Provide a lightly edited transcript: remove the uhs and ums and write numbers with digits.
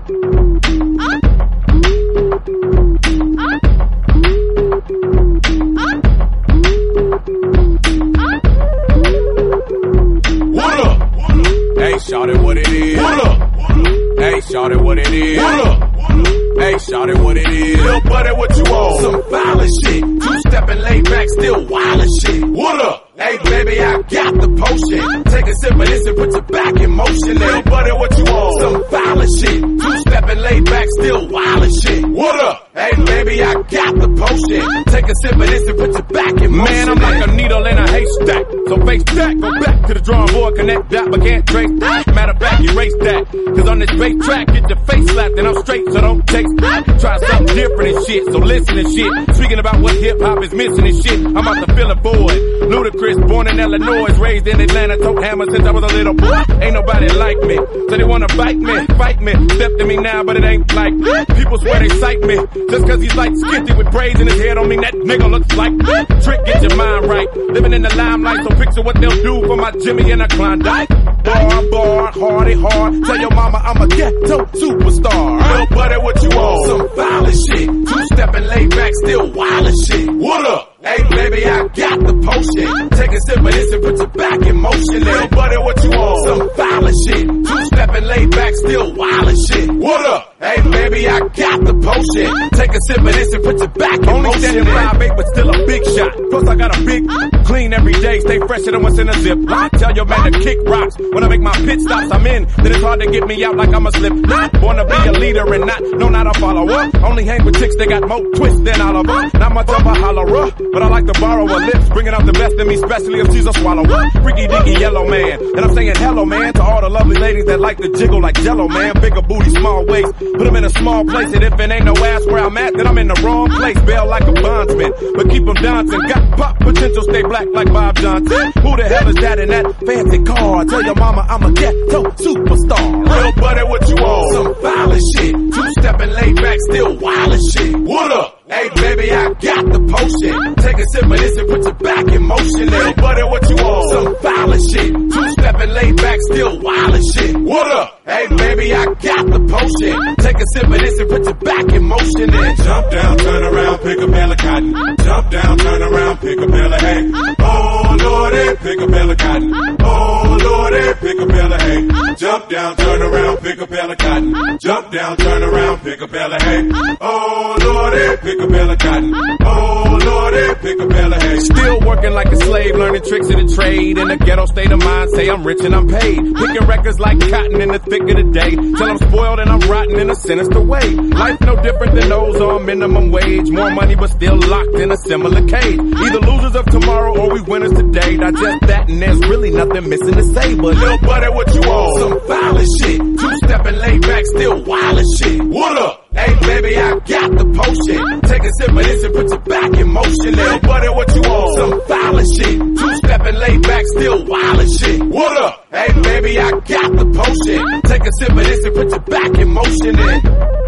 What up? Hey, shawty, what it is? What up? Hey, shawty, what it is? What up? Hey, shawty, what it is? Little buddy, what you on? Some violent shit. Two-stepping, laid back, still wildin' shit. What up? Hey, baby, I got the potion. Take a sip of this and put your back in motion. Little buddy, what you on? Some violent shit. Two-stepping, laid back, still wildin' shit. What up? Hey, baby, I got the potion. Take a sip of this and put your back in motion. Man, I'm like a needle in a haystack. So face that, go back to the drawing board, connect that, but can't trace that. Matter of fact, erase that. Cause on this bass track, get your face slapped and I'm straight, so don't taste that. Try something different and shit, so listen and shit. Speaking about what hip-hop is missing and shit, I'm about to fill a void. Ludacris, born in Illinois, raised in Atlanta, tote hammer since I was a little boy. Ain't nobody like me, so they wanna bite me, fight me. Step to me now, but it ain't like people swear they sight me. Just cause he's like skinty with braids in his head don't mean that nigga looks like Trick, get your mind right. Living in the limelight, so picture what they'll do for my Jimmy and a Klondike. Bar, hardy hard. Tell your mama I'm a ghetto superstar. Little buddy, what you on? Some violent shit. Two-stepping, laid back, still wildin' shit. What up? Hey, baby, I got the potion. Take a sip of this and put your back in motion. Little buddy, what you on? Some violent shit. Two-stepping, laid back, still wildin' shit. What up? Hey, baby, I got the potion. Take a sip of this and put your back in motion. Only standing 5'8", but still a big shot. Plus, I got a big clean every day. Stay fresher than what's in a zip. Tell your man to kick rocks. When I make my pit stops, I'm in. Then it's hard to get me out like I'm a slip. Born to be a leader and not a follower. Only hang with chicks that got more twists than Oliver. Not much of a hollerer, but I like to borrow her lips, bringing out the best in me, especially if she's a swallower. Freaky deaky yellow man, and I'm saying hello man to all the lovely ladies that like to jiggle like Jello man. Bigger booty, small waist, put them in a small place, and if it ain't no ass where I'm at, then I'm in the wrong place. Bail like a bondsman, but keep them dancing. Got pop potential, stay black like Bob Johnson. Who the hell is that in that fancy car? Tell your mama I'm a ghetto superstar. Little buddy, what you on? Some violent shit. Two-stepping, laid back, still wildin' shit. What up? Hey, baby, I got the potion. Take a sip of this and put your back in motion. Little buddy, what you on? Some violent shit. Two-stepping, laid back, still wildin' shit. What up? Hey, baby, I got the potion. Take a sip of this and put your back in motion. Then jump down, turn around, pick a bale of cotton. Jump down, turn around, pick a bale of hay. Oh, Lordy, pick a bale of cotton. Oh, Lordy, pick a bale of hay. Jump down, turn around, pick a bale of cotton. Jump down, turn around, pick a bale of hay. Oh, Lordy, pick a bale of cotton. Oh, Lordy, pick a bale of hay. Still working like a slave, learning tricks of the trade. In a ghetto state of mind, say I'm rich and I'm paid. Picking records like cotton in the thick of the day. Till I'm spoiled and I'm rotten in a sinister way. Life no different than those on minimum wage. More money but still locked in a similar cage. Either losers of tomorrow or we winners today. Digest that and there's really nothing missing to say. But little buddy, what you on? Some violent shit. Two-stepping, laid back, still wildin' shit. What up? Hey, baby, I got the potion. Take a sip of this and put your back in motion. Little buddy, what you on? Some violent shit. Two-stepping, laid back, still wildin' shit. What up? Hey, baby, I got the potion. Take a sip of this and put your back in motion.